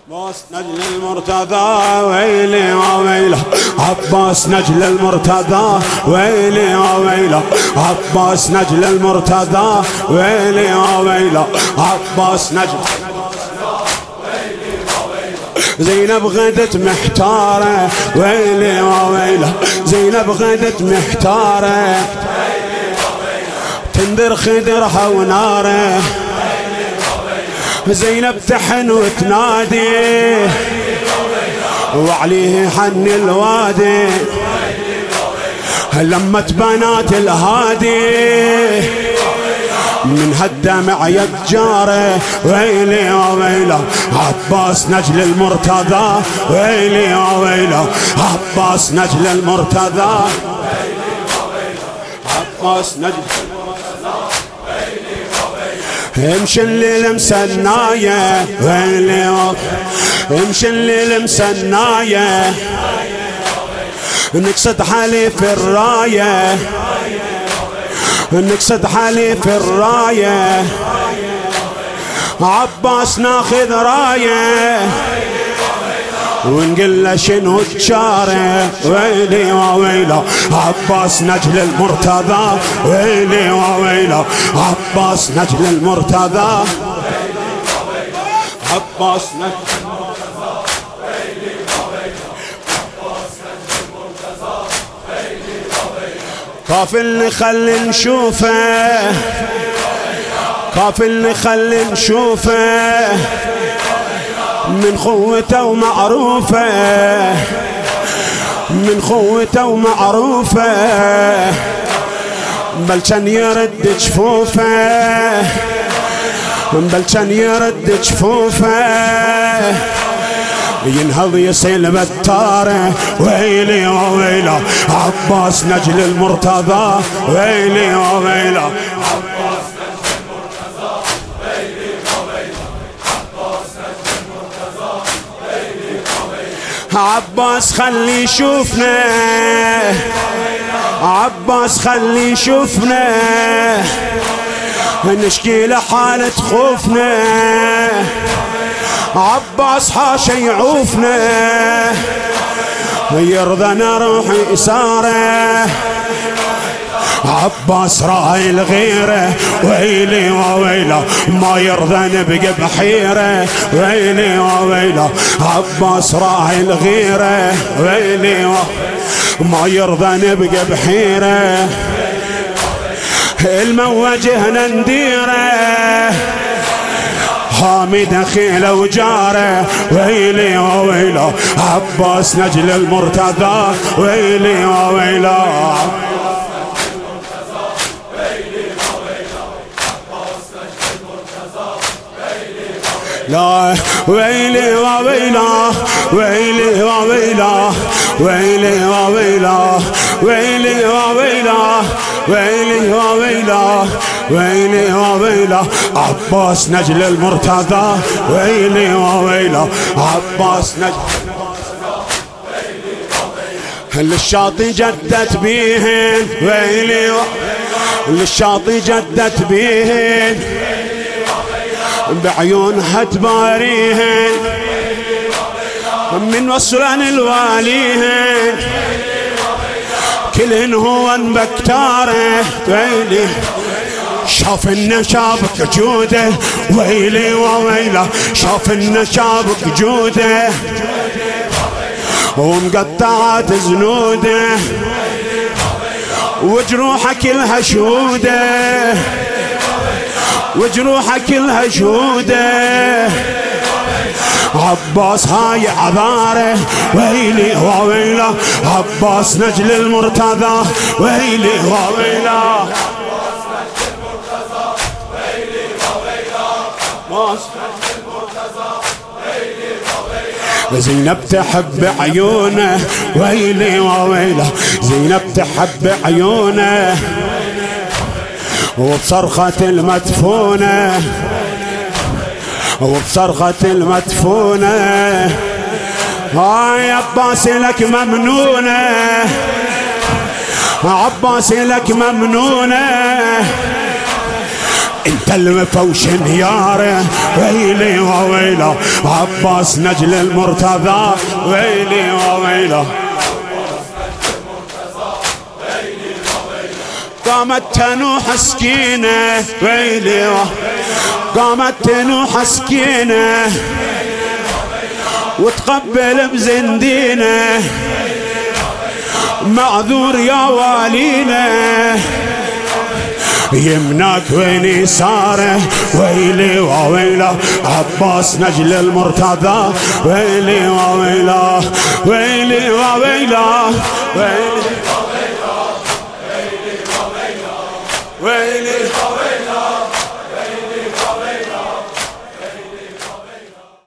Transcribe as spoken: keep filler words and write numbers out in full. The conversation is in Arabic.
عباس نجل المرتضى ويلي وويله، عباس نجل المرتضى ويلي وويله، عباس نجل المرتضى ويلي وويله، عباس نجل. زينب غدت محتارة ويلي وويله، زينب غدت محتارة تندر خدرها وناره، زينب تحن وتنادي وعليه حن الوادي، لمت بنات الهادي من هالدمع يتجاره ويلي وويله، عباس نجل المرتضى ويلي وويله، عباس نجل المرتضى، عباس نجل. امشي الليل مسناية ويلي، امشي الليل مسناية، نقصد حليف الراية، نقصد حليف الراية، عباس ناخذ راية ونقول له شنو تشاره ويلي وويله، عباس نجل المرتضى ويلي وويله، عباس نجل المرتضى، عباس نجل المرتضى ويلي وويله، عباس نجل المرتضى ويلي وويله. كاف اللي خلي نشوفه، كاف اللي خلي نشوفه من خوته ومعروفه، من خوته ومعروفه، بل كان يرد جفوفه، بل كان يرد جفوفه، ينهض يسيل بتاره ويلي وويله، عباس نجل المرتضى ويلي وويله، عباس نجل المرتضى ويلي وويله، عباس نجل المرتضى ويلي وويله. عباس خلي يشوفنا، عباس خلي يشوفنا، نشكي له حالة خوفنا، عباس حاشا يعوفنا، يرضى نروح إساره، عباس راعي الغيرة ويلي وويله، ما يرضى نبقى بحيرة ويلي وويله، عباس راعي الغيرة ويلي وويله، ما يرضى نبقى بحيرة، الموجهنا نديره، حامد خيله وجاره ويلي وويله، عباس نجل المرتضى ويلي وويله، لا ويلي وويله، ويلي وويله، ويلي وويله، ويلي وويله، ويلي وويله، ويلي وويله، عباس نجل المرتضى ويلي وويله، عباس نجل للشاطئ جدت بيهن ويلي، للشاطئ جدت بيهن بعيونها تباريهن من وصلان الواليهن، كلهن هو بكتاره ويلي، شاف النشابك جوده ويلي وويله، شاف النشابك جوده ومقطعات زنوده وجروحه كلها شوده، وجروحه كلها شوده، عباس هاي عذاره ويلي وويله، عباس نجل المرتضى ويلي وويله، عباس نجل المرتضى ويلي وويله، عباس نجل المرتضى ويلي وويله. زينب تحب عيونه ويلي وويله، زينب تحب عيونه وبصرخة المدفونة، وبصرخة المدفونة، هاي عباس لك ممنونة، عباس لك ممنونة، تلمفه وشنياره ويلي وويله عباس نجل المرتضى ويلي وويله قامت تنوح سكينة ويلي قامت تنوح سكينة وتقبل بزندينة معذور يا والينا يمناك وين يساره ويلي وويله عباس نجل المرتضى ويلي وويله ويلي وويله ويلي ويلي